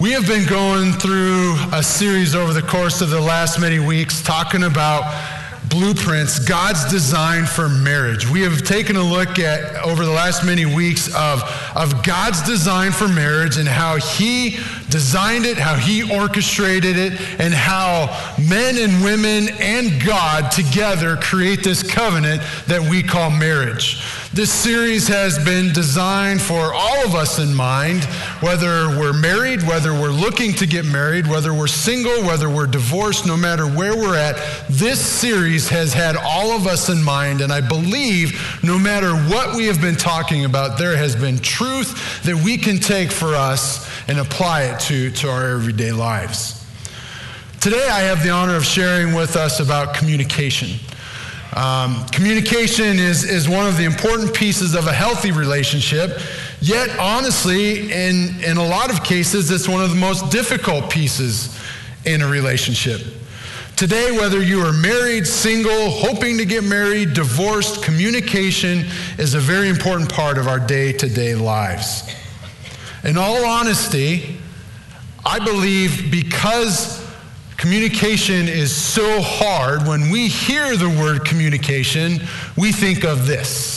We have been going through a series over the course of the last many weeks talking about blueprints, God's design for marriage. We have taken a look at, over the last many weeks, of God's design for marriage and how He designed it, how He orchestrated it, and how men and women and God together create this covenant that we call marriage. This series has been designed for all of us in mind, whether we're married, whether we're looking to get married, whether we're single, whether we're divorced, no matter where we're at. This series has had all of us in mind, and I believe no matter what we have been talking about, there has been truth that we can take for us and apply it to our everyday lives. Today I have the honor of sharing with us about communication. Communication is one of the important pieces of a healthy relationship, yet honestly, in a lot of cases, it's one of the most difficult pieces in a relationship. Today, whether you are married, single, hoping to get married, divorced, communication is a very important part of our day-to-day lives. In all honesty, I believe because communication is so hard, when we hear the word communication, we think of this.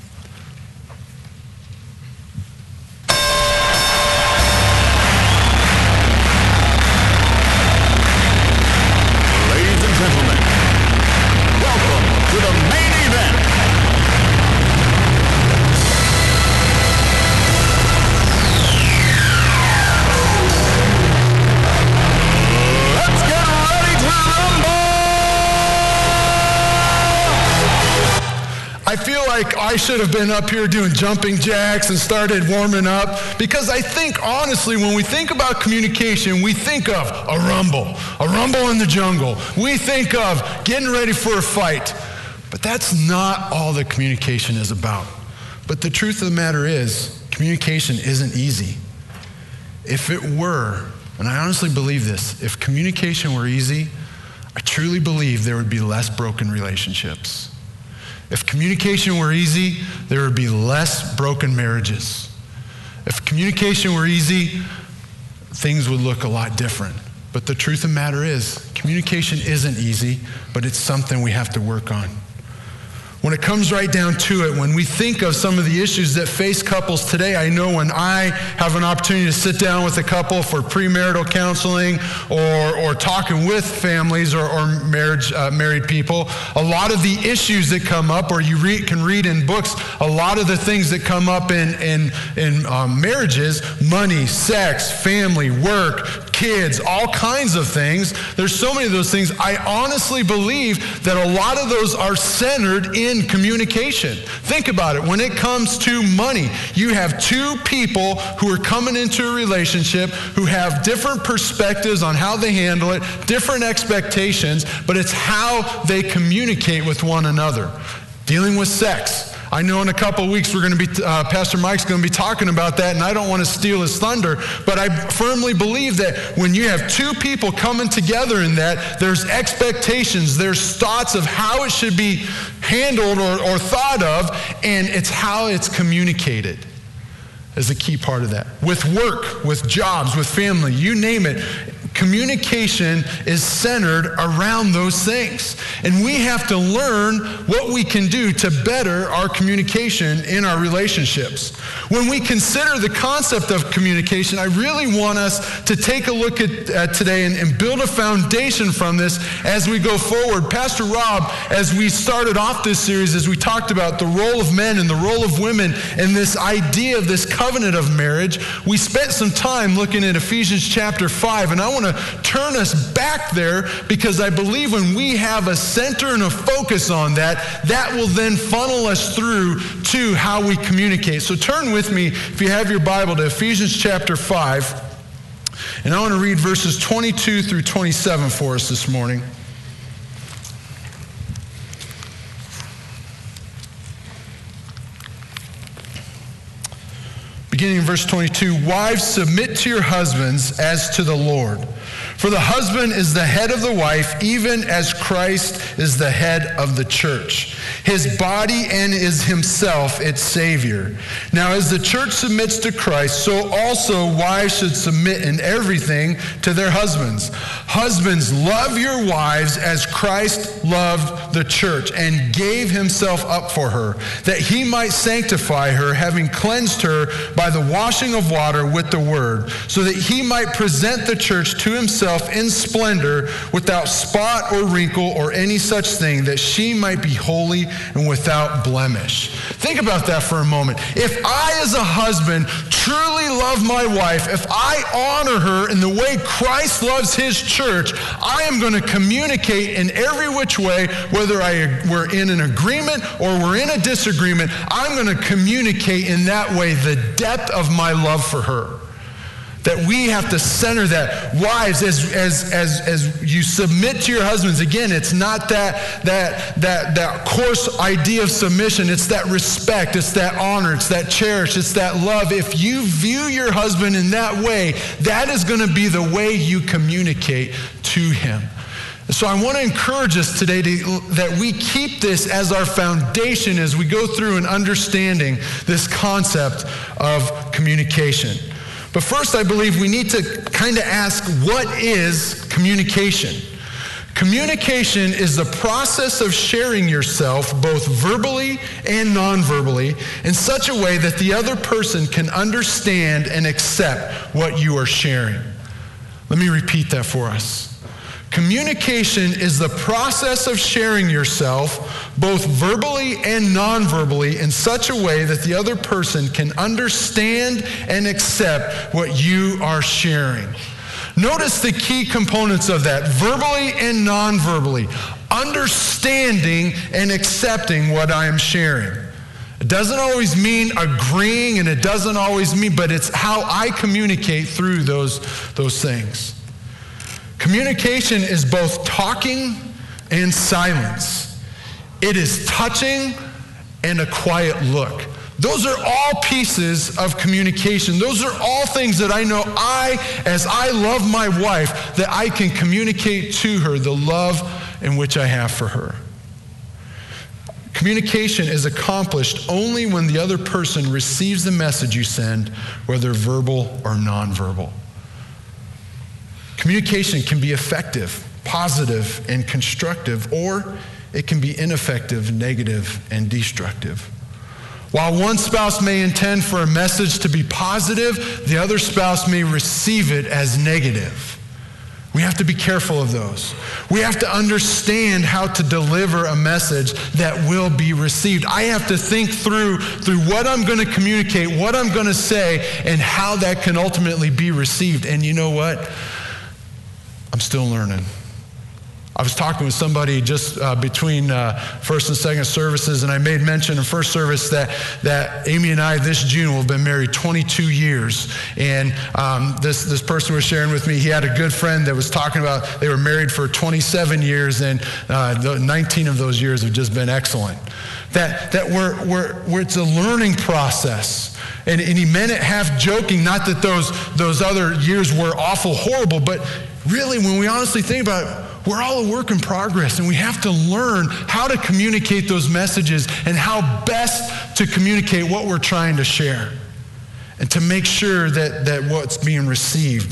Ladies and gentlemen, welcome to the main event. Let's get ready to rumble! I feel like I should have been up here doing jumping jacks and started warming up, because I think, honestly, when we think about communication, we think of a rumble in the jungle. We think of getting ready for a fight. But that's not all that communication is about. But the truth of the matter is, communication isn't easy. If it were, and I honestly believe this, if communication were easy, I truly believe there would be less broken relationships. If communication were easy, there would be less broken marriages. If communication were easy, things would look a lot different. But the truth of the matter is, communication isn't easy, but it's something we have to work on. When it comes right down to it, when we think of some of the issues that face couples today, I know when I have an opportunity to sit down with a couple for premarital counseling or talking with families or married people, a lot of the issues that come up, or you can read in books, a lot of the things that come up in marriages, money, sex, family, work, kids, all kinds of things. There's so many of those things. I honestly believe that a lot of those are centered in communication. Think about it. When it comes to money, you have two people who are coming into a relationship who have different perspectives on how they handle it, different expectations, but it's how they communicate with one another. Dealing with sex. I know in a couple of weeks Pastor Mike's going to be talking about that, and I don't want to steal his thunder, but I firmly believe that when you have two people coming together in that, there's expectations, there's thoughts of how it should be handled or thought of, and it's how it's communicated is a key part of that. With work, with jobs, with family, you name it. Communication is centered around those things. And we have to learn what we can do to better our communication in our relationships. When we consider the concept of communication, I really want us to take a look at today and build a foundation from this as we go forward. Pastor Rob, as we started off this series, as we talked about the role of men and the role of women and this idea of this covenant of marriage, we spent some time looking at Ephesians chapter 5, and I want to turn us back there, because I believe when we have a center and a focus on that, that will then funnel us through to how we communicate. So turn with me, if you have your Bible, to Ephesians chapter 5, and I want to read verses 22 through 27 for us this morning. Beginning in verse 22, wives, submit to your husbands as to the Lord. For the husband is the head of the wife, even as Christ is the head of the church, his body, and is himself its Savior. Now, as the church submits to Christ, so also wives should submit in everything to their husbands. Husbands, love your wives as Christ loved the church and gave himself up for her, that he might sanctify her, having cleansed her by the washing of water with the word, so that he might present the church to himself in splendor, without spot or wrinkle or any such thing, that she might be holy and without blemish. Think about that for a moment. If I, as a husband, truly love my wife, if I honor her in the way Christ loves his church, I am going to communicate in every which way, whether we're in an agreement or we're in a disagreement. I'm going to communicate in that way the depth of my love for her. That we have to center that. Wives, as you submit to your husbands, again, it's not that coarse idea of submission. It's that respect. It's that honor. It's that cherish. It's that love. If you view your husband in that way, that is going to be the way you communicate to him. So I want to encourage us today that we keep this as our foundation as we go through and understanding this concept of communication. But first, I believe we need to kind of ask, what is communication? Communication is the process of sharing yourself both verbally and non-verbally in such a way that the other person can understand and accept what you are sharing. Let me repeat that for us. Communication is the process of sharing yourself both verbally and non-verbally in such a way that the other person can understand and accept what you are sharing. Notice the key components of that, verbally and non-verbally. Understanding and accepting what I am sharing. It doesn't always mean agreeing, and it doesn't always mean, but it's how I communicate through those things. Communication is both talking and silence. It is touching and a quiet look. Those are all pieces of communication. Those are all things that I know as I love my wife, that I can communicate to her the love in which I have for her. Communication is accomplished only when the other person receives the message you send, whether verbal or nonverbal. Communication can be effective, positive, and constructive, or it can be ineffective, negative, and destructive. While one spouse may intend for a message to be positive, the other spouse may receive it as negative. We have to be careful of those. We have to understand how to deliver a message that will be received. I have to think through what I'm going to communicate, what I'm going to say, and how that can ultimately be received. And you know what? I'm still learning. I was talking with somebody just between first and second services, and I made mention in first service that Amy and I this June will have been married 22 years. And this person was sharing with me, he had a good friend that was talking about they were married for 27 years, and 19 of those years have just been excellent. That it's a learning process. And he meant it half joking, not that those other years were awful, horrible, but really, when we honestly think about it, we're all a work in progress, and we have to learn how to communicate those messages and how best to communicate what we're trying to share, and to make sure that what's being received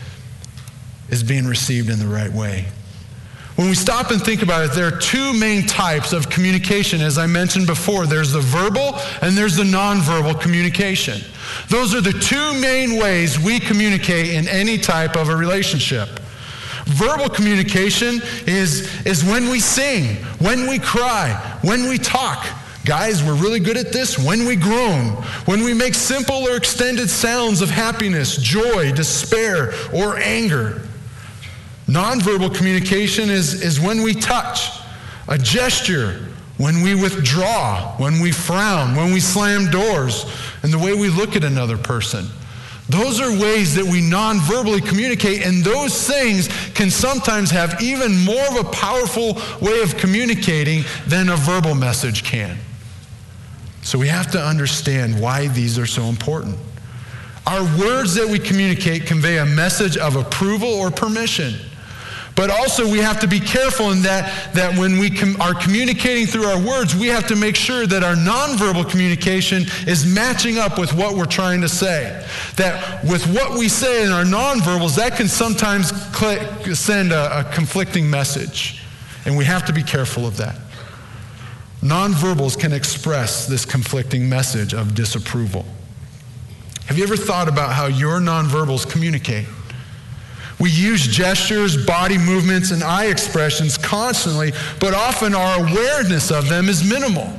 is being received in the right way. When we stop and think about it, there are two main types of communication, as I mentioned before. There's the verbal and there's the nonverbal communication. Those are the two main ways we communicate in any type of a relationship. Verbal communication is when we sing, when we cry, when we talk. Guys, we're really good at this. When we groan, when we make simple or extended sounds of happiness, joy, despair, or anger. Nonverbal communication is when we touch, a gesture, when we withdraw, when we frown, when we slam doors, and the way we look at another person. Those are ways that we non-verbally communicate, and those things can sometimes have even more of a powerful way of communicating than a verbal message can. So we have to understand why these are so important. Our words that we communicate convey a message of approval or permission. But also we have to be careful in that when we are communicating through our words, we have to make sure that our nonverbal communication is matching up with what we're trying to say. That with what we say in our nonverbals, that can sometimes send a conflicting message. And we have to be careful of that. Nonverbals can express this conflicting message of disapproval. Have you ever thought about how your nonverbals communicate? We use gestures, body movements, and eye expressions constantly, but often our awareness of them is minimal.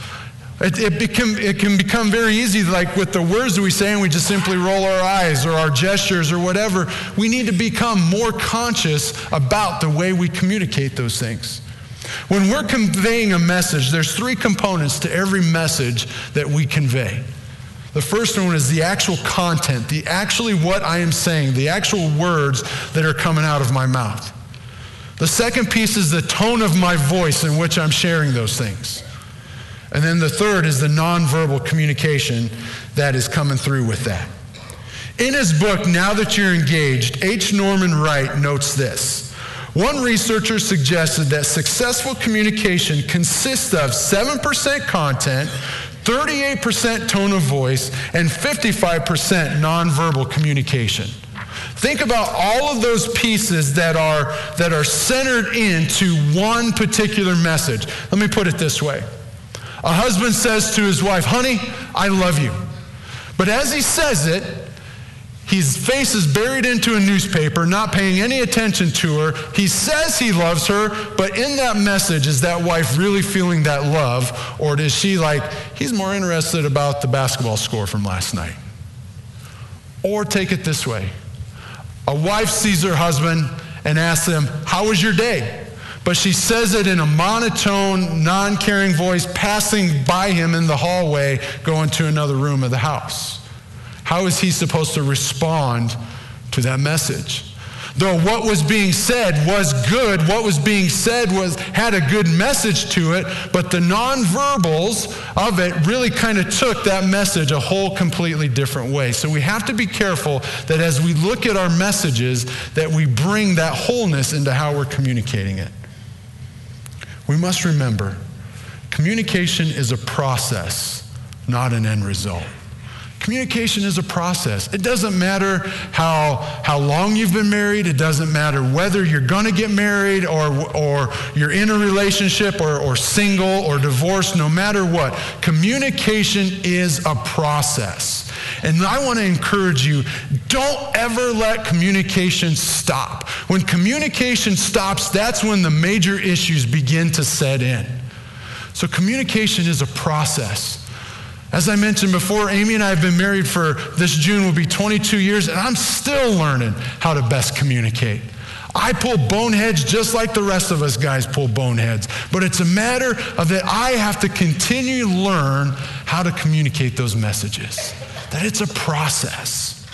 It can become very easy, like with the words that we say, and we just simply roll our eyes or our gestures or whatever. We need to become more conscious about the way we communicate those things. When we're conveying a message, there's 3 components to every message that we convey. The first one is the actual content, actually what I am saying, the actual words that are coming out of my mouth. The second piece is the tone of my voice in which I'm sharing those things. And then the third is the nonverbal communication that is coming through with that. In his book, Now That You're Engaged, H. Norman Wright notes this. One researcher suggested that successful communication consists of 7% content, 38% tone of voice, and 55% nonverbal communication. Think about all of those pieces that are centered into one particular message. Let me put it this way. A husband says to his wife, "Honey, I love you." But as he says it, his face is buried into a newspaper, not paying any attention to her. He says he loves her, but in that message, is that wife really feeling that love? Or is she like, he's more interested about the basketball score from last night? Or take it this way. A wife sees her husband and asks him, "How was your day?" But she says it in a monotone, non-caring voice, passing by him in the hallway, going to another room of the house. How is he supposed to respond to that message? Though what was being said was good, what was being said had a good message to it, but the nonverbals of it really kind of took that message a whole completely different way. So we have to be careful that as we look at our messages, that we bring that wholeness into how we're communicating it. We must remember, communication is a process, not an end result. Communication is a process. It doesn't matter how long you've been married. It doesn't matter whether you're going to get married or you're in a relationship or single or divorced. No matter what, communication is a process. And I want to encourage you, don't ever let communication stop. When communication stops, that's when the major issues begin to set in. So communication is a process. As I mentioned before, Amy and I have been married for this June will be 22 years, and I'm still learning how to best communicate. I pull boneheads just like the rest of us guys pull boneheads, but it's a matter of that I have to continue to learn how to communicate those messages, that it's a process.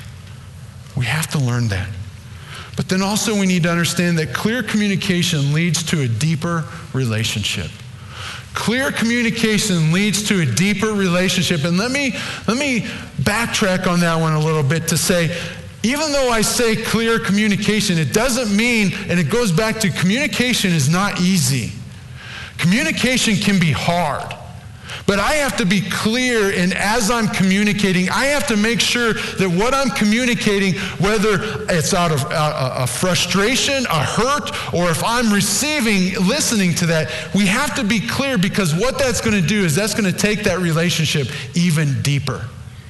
We have to learn that. But then also we need to understand that clear communication leads to a deeper relationship. Clear communication leads to a deeper relationship. And let me backtrack on that one a little bit to say, even though I say clear communication, it doesn't mean, and it goes back to communication is not easy. Communication can be hard. But I have to be clear, and as I'm communicating, I have to make sure that what I'm communicating, whether it's out of a frustration, a hurt, or if I'm listening to that, we have to be clear, because what that's going to do is that's going to take that relationship even deeper.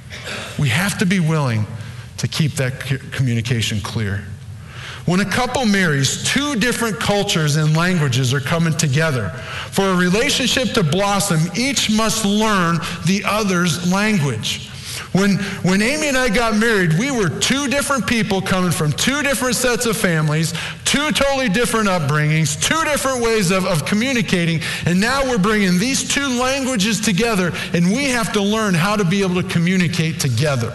We have to be willing to keep that communication clear. When a couple marries, 2 different cultures and languages are coming together. For a relationship to blossom, each must learn the other's language. When Amy and I got married, we were 2 different people coming from 2 different sets of families, 2 totally different upbringings, 2 different ways of communicating, and now we're bringing these 2 languages together, and we have to learn how to be able to communicate together.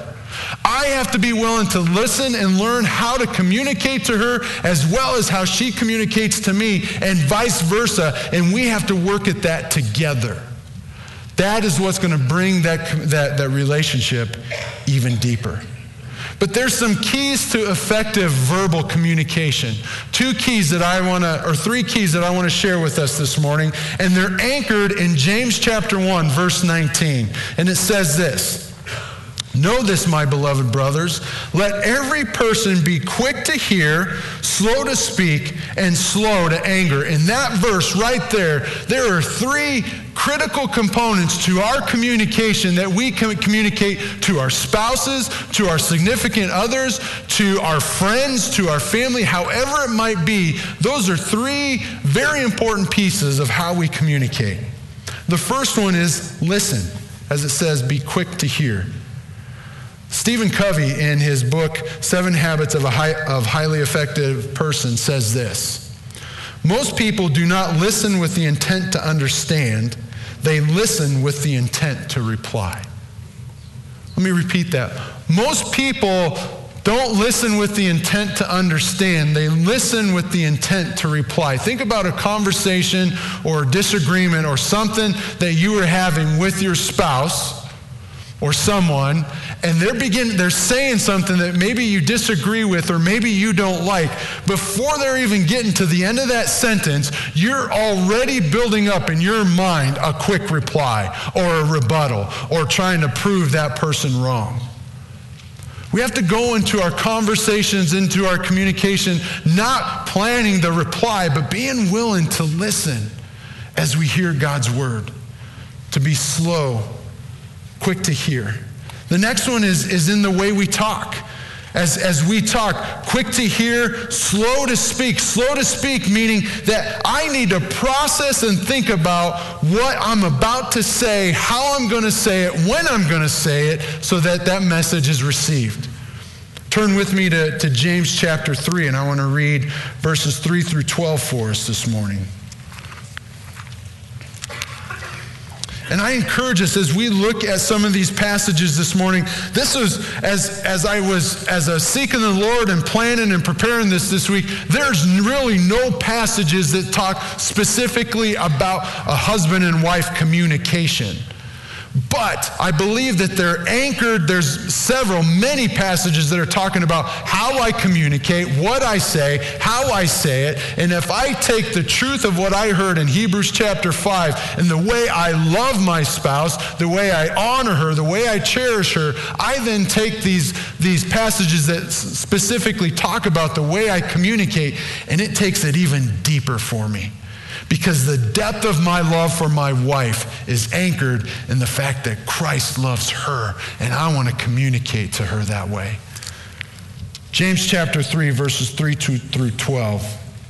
I have to be willing to listen and learn how to communicate to her as well as how she communicates to me, and vice versa, and we have to work at that together. That is what's going to bring that relationship even deeper. But there's some keys to effective verbal communication. Three keys that I want to share with us this morning, and they're anchored in James chapter 1, verse 19. And it says this: "Know this, my beloved brothers, let every person be quick to hear, slow to speak, and slow to anger." In that verse right there are three critical components to our communication that we can communicate to our spouses, to our significant others, to our friends, to our family, however it might be. Those are three very important pieces of how we communicate. The first one is listen. As it says, be quick to hear. Stephen Covey, in his book, 7 Habits of a Highly Effective Person, says this: "Most people do not listen with the intent to understand. They listen with the intent to reply." Let me repeat that. Most people don't listen with the intent to understand. They listen with the intent to reply. Think about a conversation or a disagreement or something that you were having with your spouse or someone, and they're saying something that maybe you disagree with or maybe you don't like. Before they're even getting to the end of that sentence, you're already building up in your mind a quick reply or a rebuttal or trying to prove that person wrong. We have to go into our conversations, into our communication, not planning the reply, but being willing to listen as we hear God's word, to be slow, quick to hear. The next one is in the way we talk. As we talk, quick to hear, slow to speak. Slow to speak meaning that I need to process and think about what I'm about to say, how I'm going to say it, when I'm going to say it, so that that message is received. Turn with me to James chapter 3, and I want to read verses 3 through 12 for us this morning. And I encourage us as we look at some of these passages this morning. This was, as I was seeking the Lord and planning and preparing this week, there's really no passages that talk specifically about a husband and wife communication. But I believe that they're anchored. There's many passages that are talking about how I communicate, what I say, how I say it. And if I take the truth of what I heard in Hebrews chapter 5 and the way I love my spouse, the way I honor her, the way I cherish her, I then take these passages that specifically talk about the way I communicate, and it takes it even deeper for me. Because the depth of my love for my wife is anchored in the fact that Christ loves her, and I want to communicate to her that way. James chapter 3, verses 3 through 12.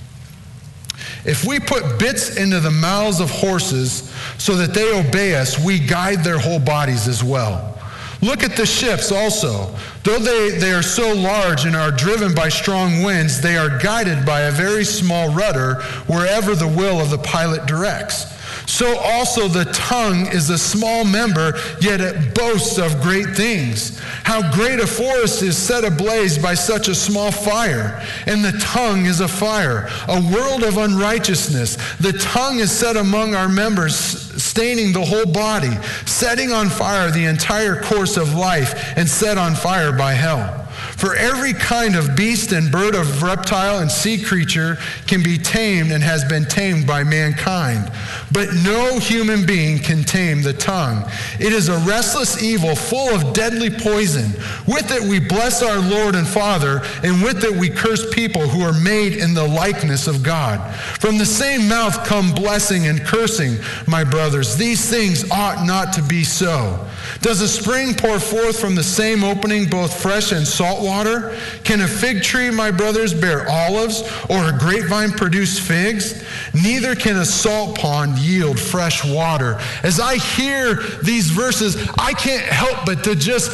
"If we put bits into the mouths of horses so that they obey us, we guide their whole bodies as well. Look at the ships also. Though they are so large and are driven by strong winds, they are guided by a very small rudder wherever the will of the pilot directs. So also the tongue is a small member, yet it boasts of great things. How great a forest is set ablaze by such a small fire. And the tongue is a fire, a world of unrighteousness. The tongue is set among our members, staining the whole body, setting on fire the entire course of life, and set on fire by hell. For every kind of beast and bird, of reptile and sea creature can be tamed and has been tamed by mankind. But no human being can tame the tongue. It is a restless evil full of deadly poison. With it we bless our Lord and Father, and with it we curse people who are made in the likeness of God. From the same mouth come blessing and cursing, my brothers. These things ought not to be so. Does a spring pour forth from the same opening both fresh and salt water? Can a fig tree, my brothers, bear olives, or a grapevine produce figs? Neither can a salt pond yield fresh water." As I hear these verses, I can't help but to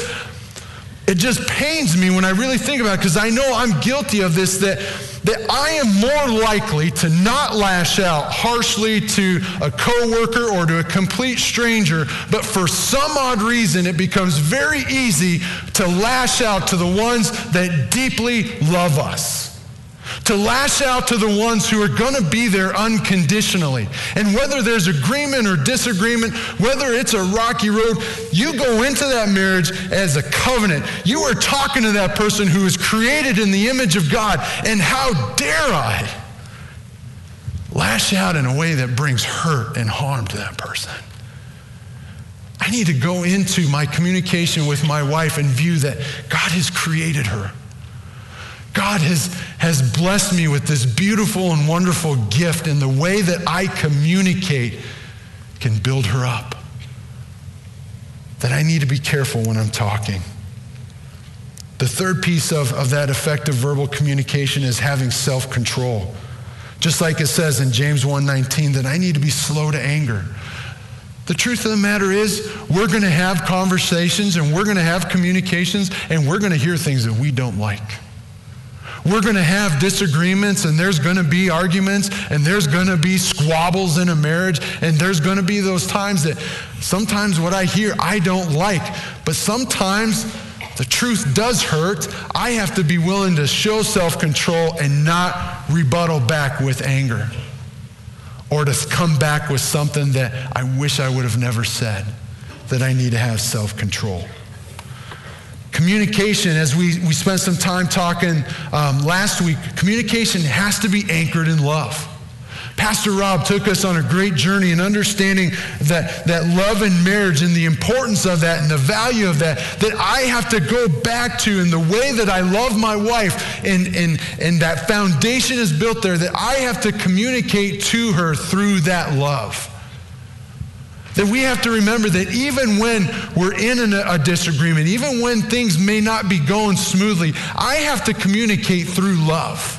it just pains me when I really think about it, because I know I'm guilty of this, that I am more likely to not lash out harshly to a coworker or to a complete stranger, but for some odd reason it becomes very easy to lash out to the ones that deeply love us. To lash out to the ones who are going to be there unconditionally. And whether there's agreement or disagreement, whether it's a rocky road, you go into that marriage as a covenant. You are talking to that person who is created in the image of God. And how dare I lash out in a way that brings hurt and harm to that person? I need to go into my communication with my wife and view that God has created her. God has blessed me with this beautiful and wonderful gift, and the way that I communicate can build her up. That I need to be careful when I'm talking. The third piece of that effective verbal communication is having self-control. Just like it says in James 1:19 that I need to be slow to anger. The truth of the matter is we're going to have conversations and we're going to have communications and we're going to hear things that we don't like. We're going to have disagreements, and there's going to be arguments, and there's going to be squabbles in a marriage, and there's going to be those times that sometimes what I hear I don't like, but sometimes the truth does hurt. I have to be willing to show self-control and not rebuttal back with anger or to come back with something that I wish I would have never said, that I need to have self-control. Communication, as we spent some time talking last week, communication has to be anchored in love. Pastor Rob took us on a great journey in understanding that love and marriage and the importance of that and the value of that I have to go back to in the way that I love my wife and that foundation is built there, that I have to communicate to her through that love. That we have to remember that even when we're in a disagreement, even when things may not be going smoothly, I have to communicate through love.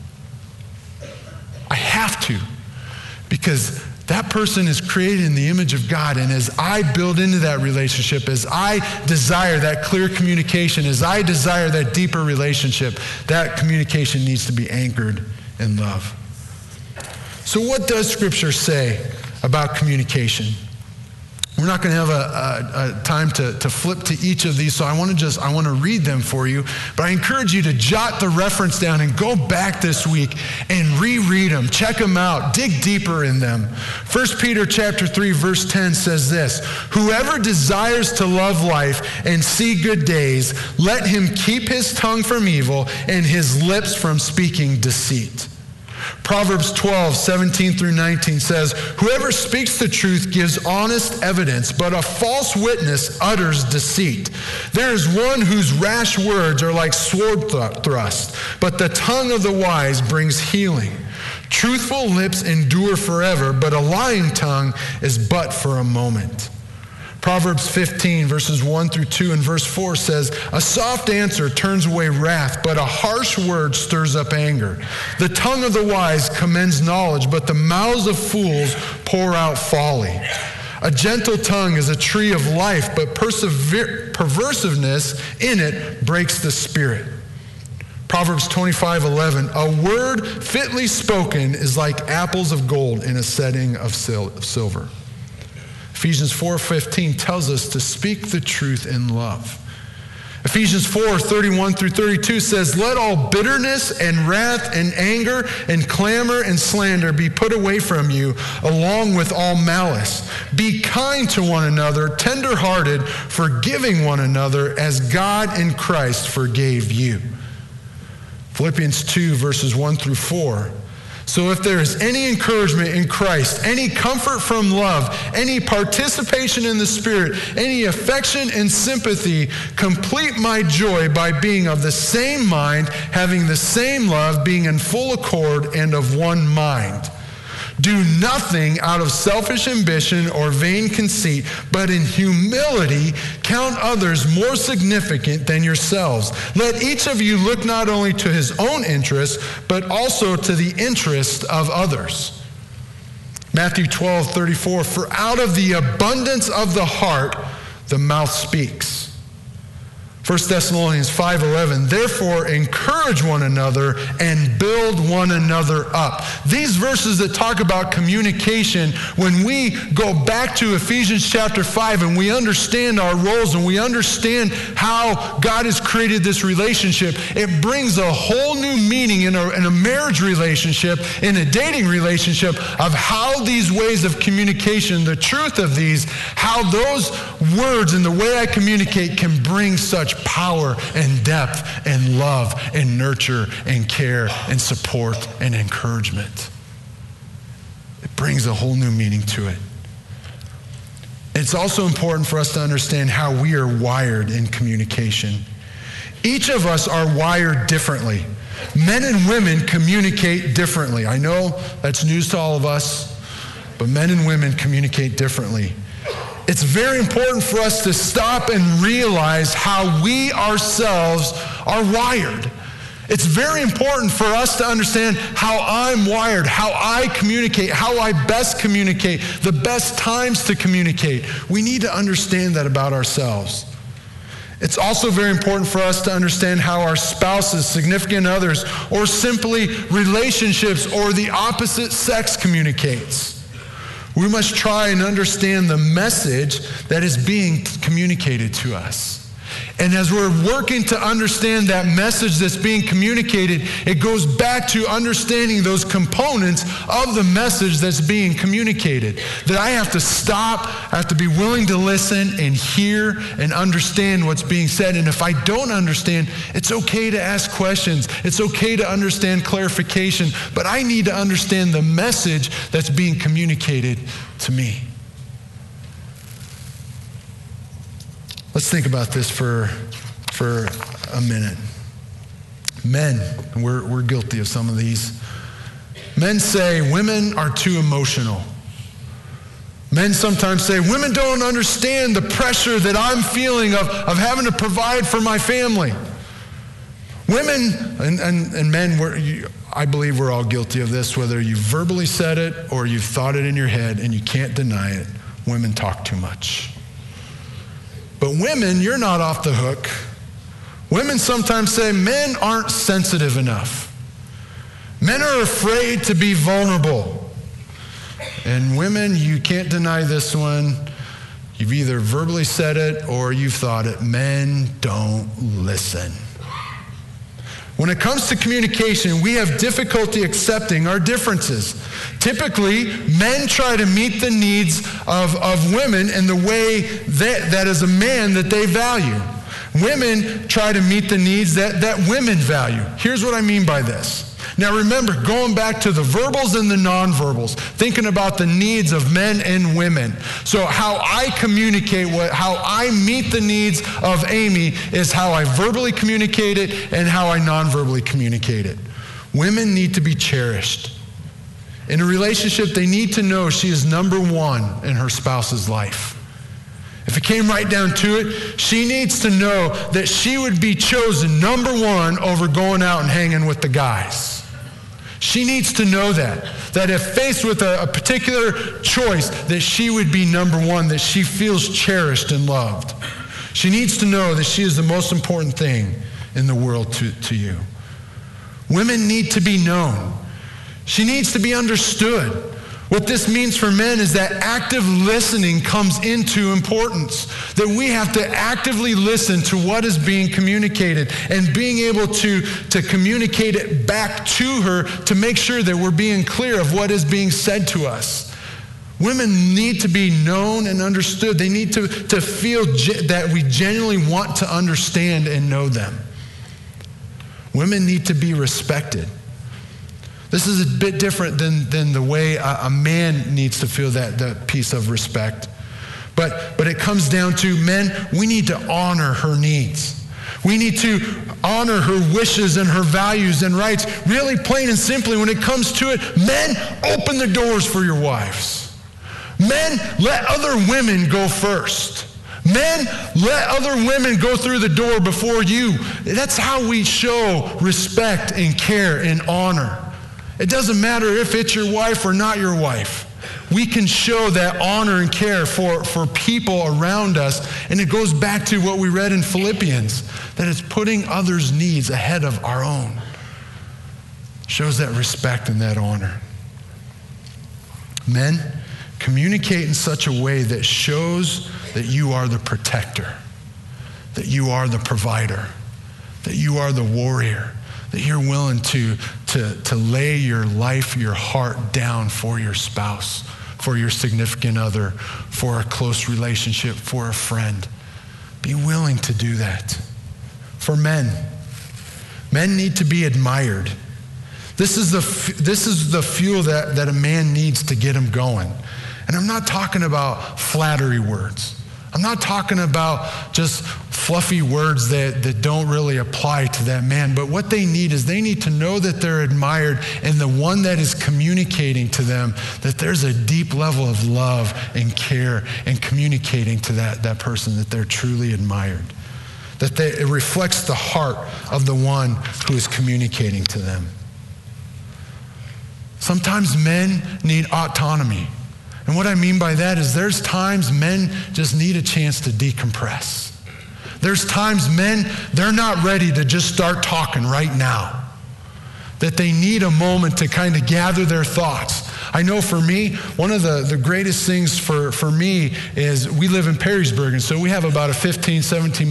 I have to, because that person is created in the image of God, and as I build into that relationship, as I desire that clear communication, as I desire that deeper relationship, that communication needs to be anchored in love. So what does Scripture say about communication? We're not going to have a time to flip to each of these, so I want to read them for you. But I encourage you to jot the reference down and go back this week and reread them, check them out, dig deeper in them. 1 Peter chapter 3, verse 10 says this: "Whoever desires to love life and see good days, let him keep his tongue from evil and his lips from speaking deceit." Proverbs 12, 17 through 19 says, "Whoever speaks the truth gives honest evidence, but a false witness utters deceit. There is one whose rash words are like sword thrusts, but the tongue of the wise brings healing. Truthful lips endure forever, but a lying tongue is but for a moment." Proverbs 15, verses 1 through 2 and verse 4 says, "A soft answer turns away wrath, but a harsh word stirs up anger. The tongue of the wise commends knowledge, but the mouths of fools pour out folly. A gentle tongue is a tree of life, but perversiveness in it breaks the spirit." Proverbs 25:11, "A word fitly spoken is like apples of gold in a setting of silver." Ephesians 4:15 tells us to speak the truth in love. Ephesians 4:31 through 32 says, "Let all bitterness and wrath and anger and clamor and slander be put away from you, along with all malice. Be kind to one another, tender-hearted, forgiving one another as God in Christ forgave you." Philippians 2, verses 1 through 4. "So if there is any encouragement in Christ, any comfort from love, any participation in the Spirit, any affection and sympathy, complete my joy by being of the same mind, having the same love, being in full accord and of one mind. Do nothing out of selfish ambition or vain conceit, but in humility count others more significant than yourselves. Let each of you look not only to his own interests, but also to the interest of others." Matthew 12:34, "For out of the abundance of the heart, the mouth speaks." 1 Thessalonians 5:11, therefore encourage one another and build one another up. These verses that talk about communication, when we go back to Ephesians chapter 5 and we understand our roles and we understand how God has created this relationship, it brings a whole new meaning in a marriage relationship, in a dating relationship, of how these ways of communication, the truth of these, how those words and the way I communicate can bring such power and depth and love and nurture and care and support and encouragement. It brings a whole new meaning to it. It's also important for us to understand how we are wired in communication. Each of us are wired differently. Men and women communicate differently. I know that's news to all of us, but men and women communicate differently. It's very important for us to stop and realize how we ourselves are wired. It's very important for us to understand how I'm wired, how I communicate, how I best communicate, the best times to communicate. We need to understand that about ourselves. It's also very important for us to understand how our spouses, significant others, or simply relationships or the opposite sex communicates. We must try and understand the message that is being communicated to us. And as we're working to understand that message that's being communicated, it goes back to understanding those components of the message that's being communicated. That I have to stop, I have to be willing to listen and hear and understand what's being said. And if I don't understand, it's okay to ask questions. It's okay to understand clarification. But I need to understand the message that's being communicated to me. Let's think about this for a minute. Men, and we're guilty of some of these. Men say women are too emotional. Men sometimes say women don't understand the pressure that I'm feeling of having to provide for my family. Women and men, I believe we're all guilty of this, whether you verbally said it or you've thought it in your head and you can't deny it. Women talk too much. But women, you're not off the hook. Women sometimes say men aren't sensitive enough. Men are afraid to be vulnerable. And women, you can't deny this one. You've either verbally said it or you've thought it. Men don't listen. When it comes to communication, we have difficulty accepting our differences. Typically, men try to meet the needs of women in the way that as a man that they value. Women try to meet the needs that women value. Here's what I mean by this. Now remember, going back to the verbals and the nonverbals, thinking about the needs of men and women. So how I communicate, how I meet the needs of Amy is how I verbally communicate it and how I nonverbally communicate it. Women need to be cherished. In a relationship, they need to know she is number one in her spouse's life. If it came right down to it, she needs to know that she would be chosen number one over going out and hanging with the guys. She needs to know that if faced with a particular choice, that she would be number one, that she feels cherished and loved. She needs to know that she is the most important thing in the world to you. Women need to be known. She needs to be understood. What this means for men is that active listening comes into importance. That we have to actively listen to what is being communicated and being able to communicate it back to her to make sure that we're being clear of what is being said to us. Women need to be known and understood. They need to feel that we genuinely want to understand and know them. Women need to be respected. This is a bit different than the way a man needs to feel that piece of respect. But it comes down to men, we need to honor her needs. We need to honor her wishes and her values and rights. Really plain and simply, when it comes to it, men, open the doors for your wives. Men, let other women go first. Men, let other women go through the door before you. That's how we show respect and care and honor. It doesn't matter if it's your wife or not your wife. we can show that honor and care for people around us. And it goes back to what we read in Philippians, that it's putting others' needs ahead of our own. Shows that respect and that honor. Men, communicate in such a way that shows that you are the protector, that you are the provider, that you are the warrior, that you're willing to lay your life, your heart down for your spouse, for your significant other, for a close relationship, for a friend. Be willing to do that. For men need to be admired. This is the fuel that a man needs to get him going. And I'm not talking about flattery words. I'm not talking about just fluffy words that don't really apply to that man. But what they need is they need to know that they're admired, and the one that is communicating to them that there's a deep level of love and care and communicating to that person that they're truly admired. That it reflects the heart of the one who is communicating to them. Sometimes men need autonomy. And what I mean by that is there's times men just need a chance to decompress. There's times men, they're not ready to just start talking right now. That they need a moment to kind of gather their thoughts. I know for me, one of the greatest things for me is we live in Perrysburg, and so we have about a 17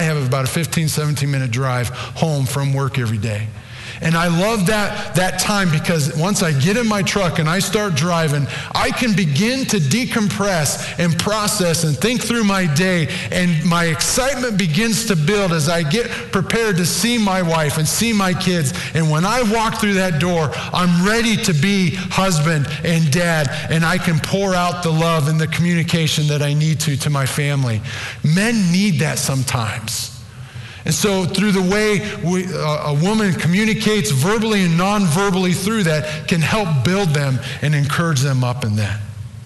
minute drive home from work every day. And I love that time because once I get in my truck and I start driving, I can begin to decompress and process and think through my day, and my excitement begins to build as I get prepared to see my wife and see my kids. And when I walk through that door, I'm ready to be husband and dad, and I can pour out the love and the communication that I need to my family. Men need that sometimes. And so through the way a woman communicates verbally and non-verbally through that can help build them and encourage them up in that.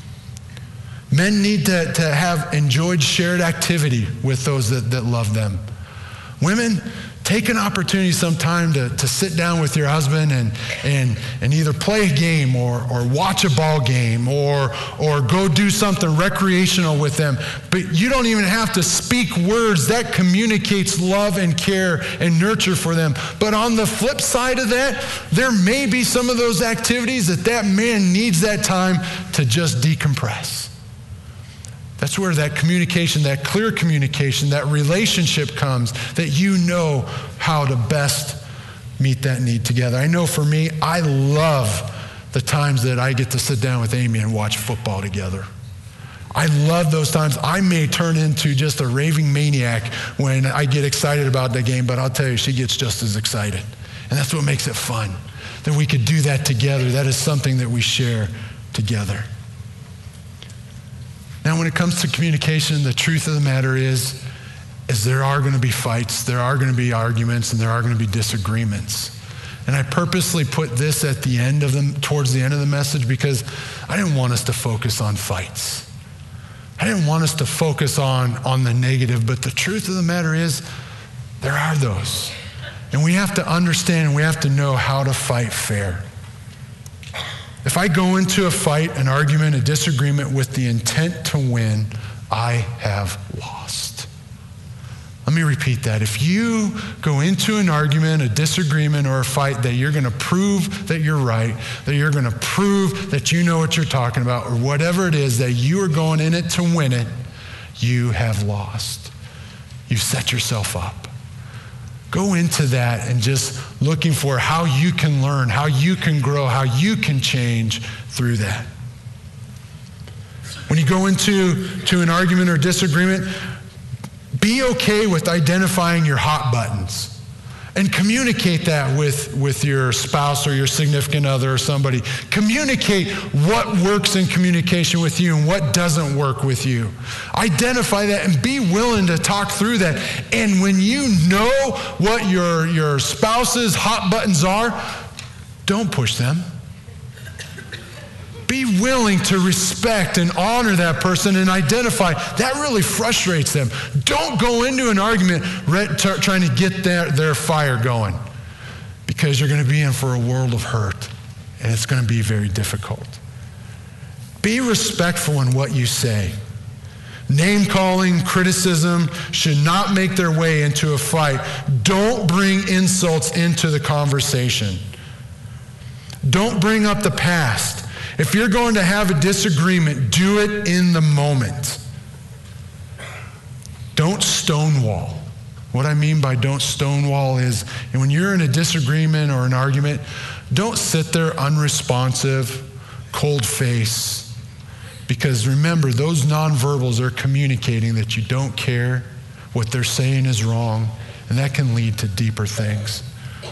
Men need to have enjoyed shared activity with those that love them. Women, take an opportunity sometime to sit down with your husband and either play a game or watch a ball game or go do something recreational with them. But you don't even have to speak words. That communicates love and care and nurture for them. But on the flip side of that, there may be some of those activities that man needs that time to just decompress. That's where that communication, that clear communication, that relationship comes, that you know how to best meet that need together. I know for me, I love the times that I get to sit down with Amy and watch football together. I love those times. I may turn into just a raving maniac when I get excited about the game, but I'll tell you, she gets just as excited. And that's what makes it fun, that we could do that together. That is something that we share together. Now, when it comes to communication, the truth of the matter is there are going to be fights, there are going to be arguments, and there are going to be disagreements. And I purposely put this at the end of towards the end of the message because I didn't want us to focus on fights. I didn't want us to focus on the negative, but the truth of the matter is there are those. And we have to understand and we have to know how to fight fair. If I go into a fight, an argument, a disagreement with the intent to win, I have lost. Let me repeat that. If you go into an argument, a disagreement, or a fight that you're going to prove that you're right, that you're going to prove that you know what you're talking about, or whatever it is that you are going in it to win it, you have lost. You've set yourself up. Go into that and just looking for how you can learn, how you can grow, how you can change through that. When you go into an argument or disagreement, be okay with identifying your hot buttons and communicate that with your spouse or your significant other or somebody. Communicate what works in communication with you and what doesn't work with you. Identify that and be willing to talk through that. And when you know what your spouse's hot buttons are, don't push them. Be willing to respect and honor that person and identify. That really frustrates them. Don't go into an argument trying to get their fire going, because you're going to be in for a world of hurt, and it's going to be very difficult. Be respectful in what you say. Name-calling, criticism should not make their way into a fight. Don't bring insults into the conversation. Don't bring up the past. If you're going to have a disagreement, do it in the moment. Don't stonewall. What I mean by don't stonewall is, and when you're in a disagreement or an argument, don't sit there unresponsive, cold face. Because remember, those nonverbals are communicating that you don't care, what they're saying is wrong, and that can lead to deeper things.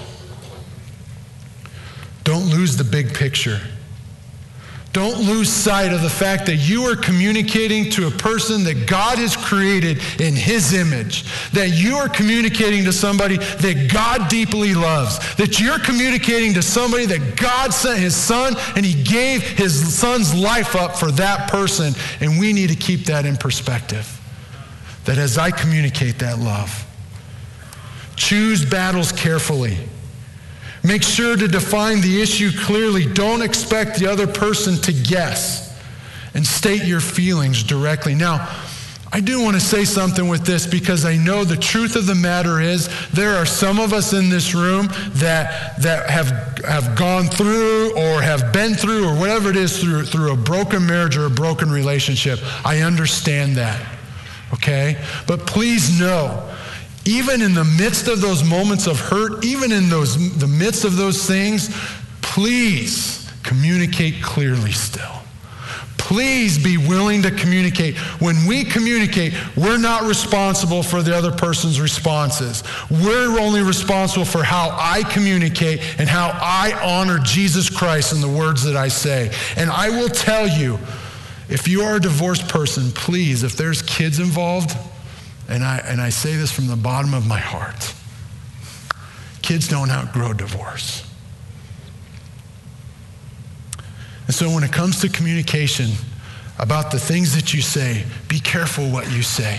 Don't lose the big picture. Don't lose sight of the fact that you are communicating to a person that God has created in His image. That you are communicating to somebody that God deeply loves. That you're communicating to somebody that God sent His Son and He gave His Son's life up for that person. And we need to keep that in perspective. That as I communicate that love, choose battles carefully. Make sure to define the issue clearly. Don't expect the other person to guess, and state your feelings directly. Now, I do want to say something with this, because I know the truth of the matter is there are some of us in this room that have gone through or have been through or whatever it is through a broken marriage or a broken relationship. I understand that, okay? But please know, even in the midst of those moments of hurt, even in the midst of those things, please communicate clearly still. Please be willing to communicate. When we communicate, we're not responsible for the other person's responses. We're only responsible for how I communicate and how I honor Jesus Christ in the words that I say. And I will tell you, if you are a divorced person, please, if there's kids involved, and I say this from the bottom of my heart, kids don't outgrow divorce. And so when it comes to communication about the things that you say, be careful what you say.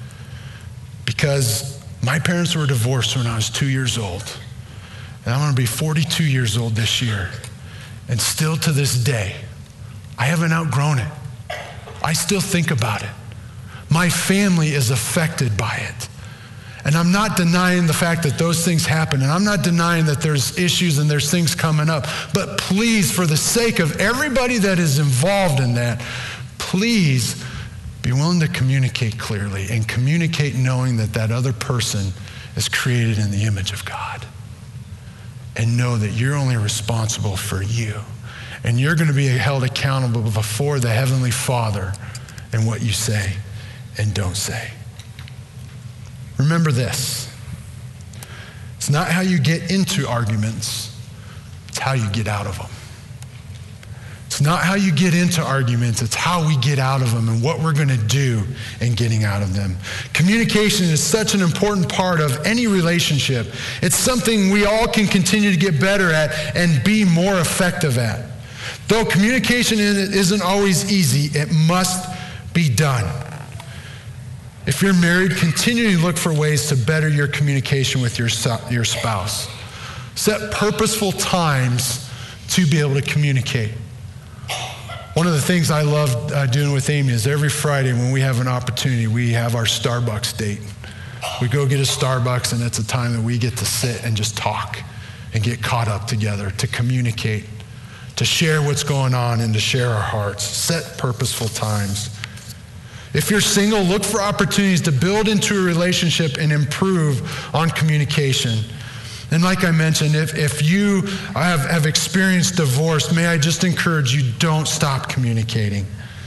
Because my parents were divorced when I was 2 years old. And I'm going to be 42 years old this year. And still to this day, I haven't outgrown it. I still think about it. My family is affected by it. And I'm not denying the fact that those things happen. And I'm not denying that there's issues and there's things coming up. But please, for the sake of everybody that is involved in that, please be willing to communicate clearly and communicate knowing that that other person is created in the image of God. And know that you're only responsible for you. And you're going to be held accountable before the Heavenly Father in what you say and don't say. Remember this. It's not how you get into arguments, it's how you get out of them. It's not how you get into arguments, it's how we get out of them and what we're going to do in getting out of them. Communication is such an important part of any relationship. It's something we all can continue to get better at and be more effective at. Though communication isn't always easy, it must be done. If you're married, continue to look for ways to better your communication with your spouse. Set purposeful times to be able to communicate. One of the things I love doing with Amy is every Friday when we have an opportunity, we have our Starbucks date. We go get a Starbucks, and it's a time that we get to sit and just talk and get caught up together, to communicate, to share what's going on, and to share our hearts. Set purposeful times. If you're single, look for opportunities to build into a relationship and improve on communication. And like I mentioned, if you have experienced divorce, may I just encourage you, don't stop communicating.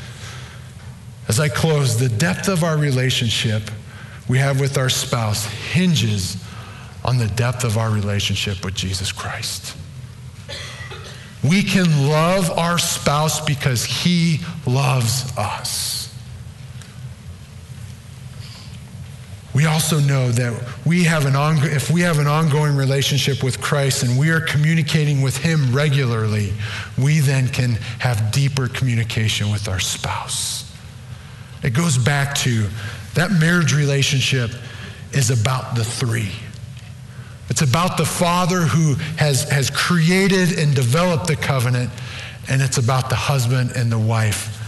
As I close, the depth of our relationship we have with our spouse hinges on the depth of our relationship with Jesus Christ. We can love our spouse because He loves us. We also know that if we have an ongoing relationship with Christ and we are communicating with Him regularly, we then can have deeper communication with our spouse. It goes back to that marriage relationship is about the three. It's about the Father who has created and developed the covenant, and it's about the husband and the wife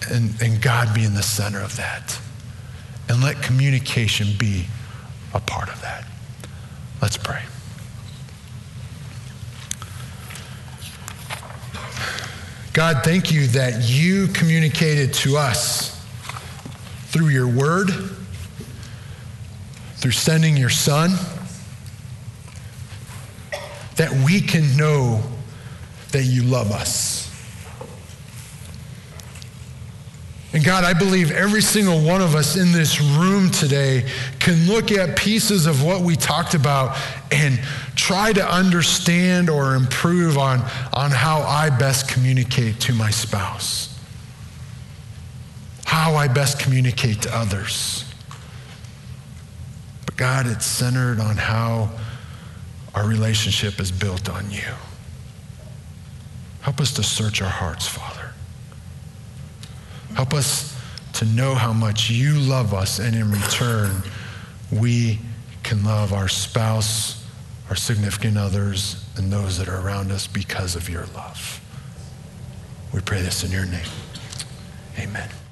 and God be in the center of that. And let communication be a part of that. Let's pray. God, thank you that you communicated to us through your word, through sending your son, that we can know that you love us. And God, I believe every single one of us in this room today can look at pieces of what we talked about and try to understand or improve on how I best communicate to my spouse, how I best communicate to others. But God, it's centered on how our relationship is built on you. Help us to search our hearts, Father. Help us to know how much you love us, and in return, we can love our spouse, our significant others, and those that are around us because of your love. We pray this in your name. Amen.